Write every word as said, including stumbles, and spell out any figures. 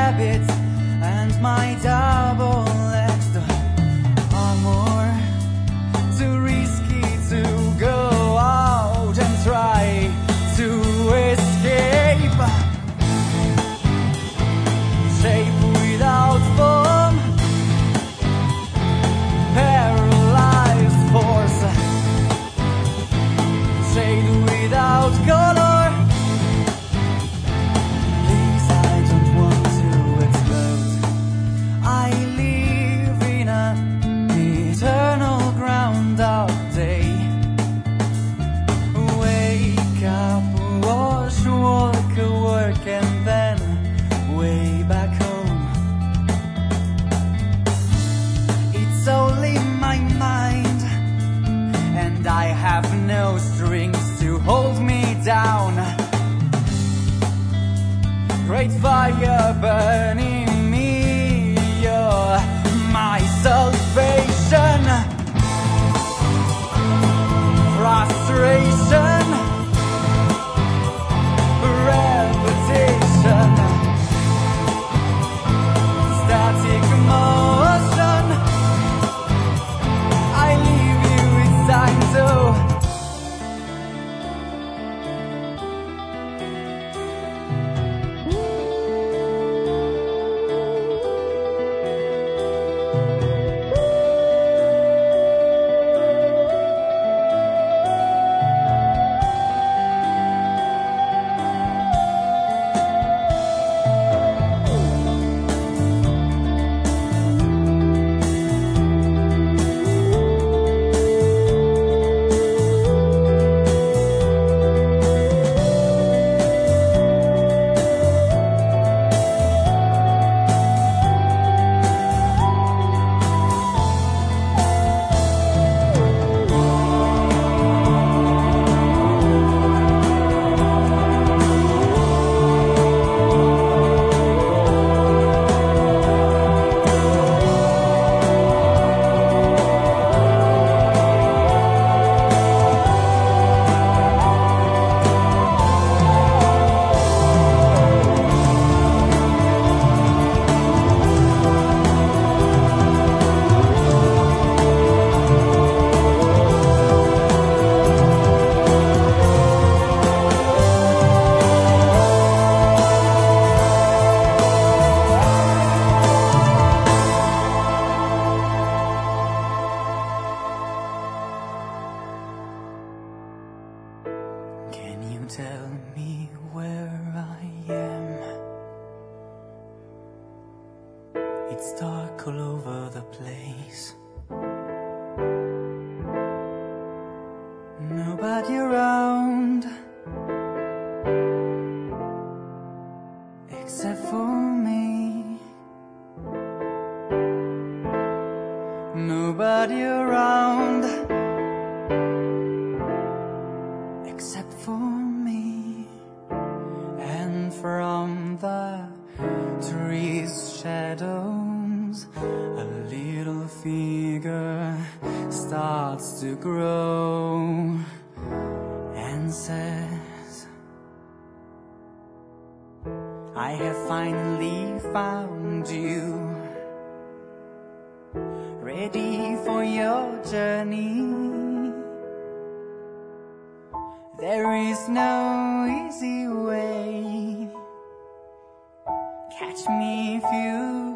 habits and my double-edged armor. Too risky to go out and try to escape. Shape without form, paralyzed force. Shade without color. Please, I don't want to explode. I live in an eternal ground of day. Wake up, wash, walk, work, and then way back home. It's only my mind, and I have no strings to hold me down. Great fire burning me, you're my salvation. Frustration, repetition, static motion. I leave you, it's time to Can you tell me where I am? It's dark all over the place. Nobody around except for me. Nobody around except for me. And from the trees' shadows, a little figure starts to grow and says, I have finally found you, ready for your journey. There is no easy way. Catch me if you